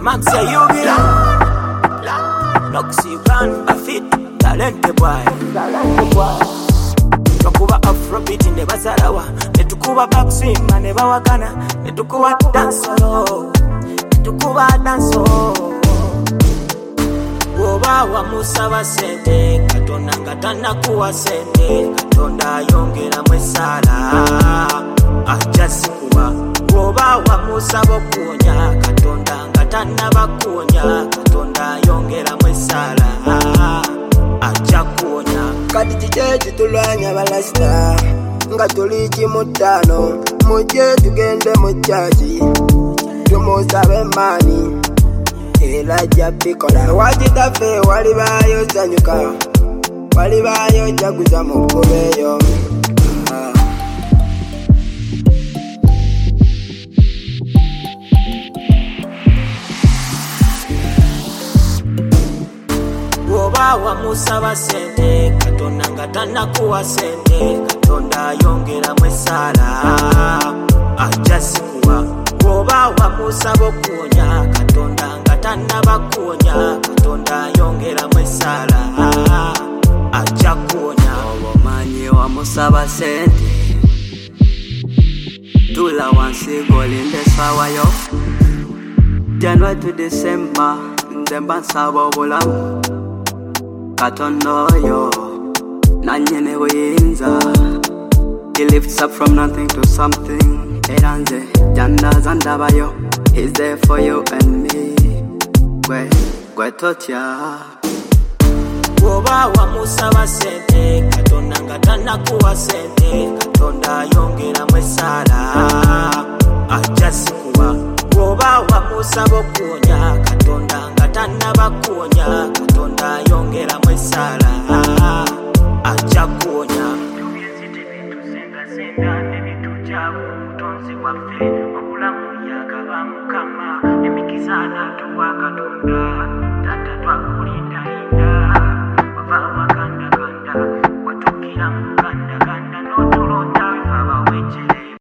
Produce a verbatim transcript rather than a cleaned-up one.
man say you be Noxy brand, a fit, talente boy, talente boy. Tukuba Afrobeat ne basalawa, ne tukuba backswing ne bawakana, ne tukuba dancehall, ne tukuba dancehall. Woba wa musaba sente, katonda ngatana kuwa sente, katonda yongera mwesala, ajasi kuwa. Woba wa musaba kunya, katonda ngatana bakunya, katonda yongera mwesala, aja kunya. Kati chichechi tulwanya balasta, nga tuli chimutano, muje tugende muchachi, tumusabe mani. Elijah Pikola wajitafe walibayo zanyuka, walibayo jaguza mukubeyo. Woba wa musaba sente, katonda ngatana kuwa sente, katonda yongera mwesala, ajasi kuwa. Woba wa musaba kunya, katonda ngatana bakunya, katonda yongera mwesala, aja kunya. Obomanyi wa musaba sente, tula wansi golinde sawa yo. January to December, ndemba nsaba obulamu, katonda yo, nanyene buyinza. He lifts up from nothing to something. Eranze, janda zandabayo. He's there for you and me. Gwe, gwe totia. Woba wa musaba sente, katonda ngatana kuwa sente, katonda yongera mwesala, ajasi kuwa. Woba wa musaba kunya, katonda ngatana bakunya, katonda yongera mwesala, aja kunya. Senga nebitu chabu tonzi wafe obulamu yakabamu kama emikizana tuwa katonda tata twakulinda linda.